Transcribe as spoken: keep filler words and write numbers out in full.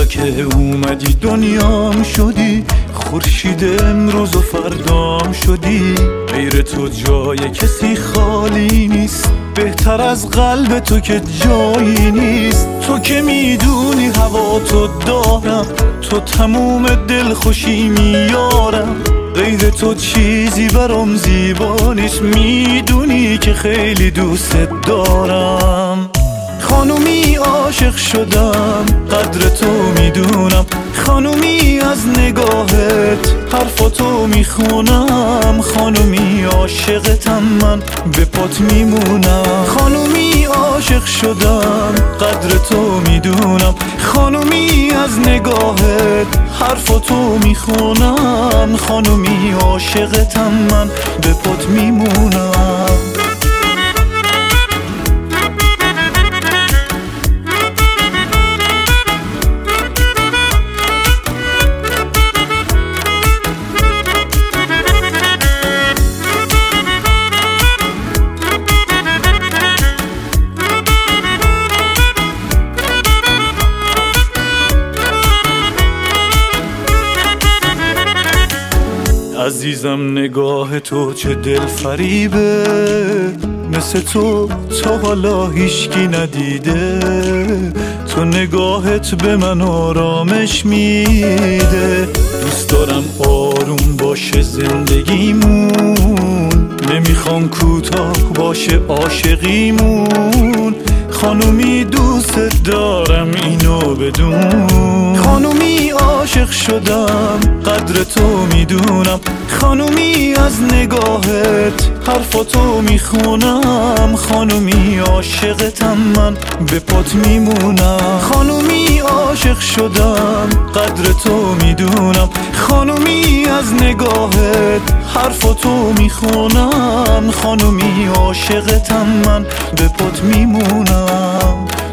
که اومدی دنیام شدی، خورشید امروز و فردام شدی. غیر تو جای کسی خالی نیست، بهتر از قلب تو که جایی نیست. تو که میدونی هوا تو دارم، تو تموم دل خوشی میارم. غیر تو چیزی برام زیبا نیست، میدونی که خیلی دوست دارم. خانومی عاشق شدم، قدر تو میدونم. خانومی از نگاهت حرفاتو میخونم. خانومی عاشقتم من، به پات میمونم. خانومی عاشق شدم، قدر تو میدونم. خانومی از نگاهت حرفاتو میخونم. خانومی عاشقتم من، به پات میمونم. عزیزم نگاه تو چه دل فریبه، مثل تو تا حالا هیچکی ندیده. تو نگاهت به من آرامش میده. دوست دارم آروم باشه زندگیمون، نمیخوام کوتاه باشه عاشقیمون. خانومی دوست دارم اینو بدون. خانومی عاشق شدم، قدر تو میدونم. خانومی از نگاهت حرفاتو میخونم. خانومی عاشقتم من، به پات میمونم. خانومی عاشق شدم، قدر تو میدونم. خانومی از نگاهت حرفاتو میخونم. خانومی عاشقتم من، به پات میمونم.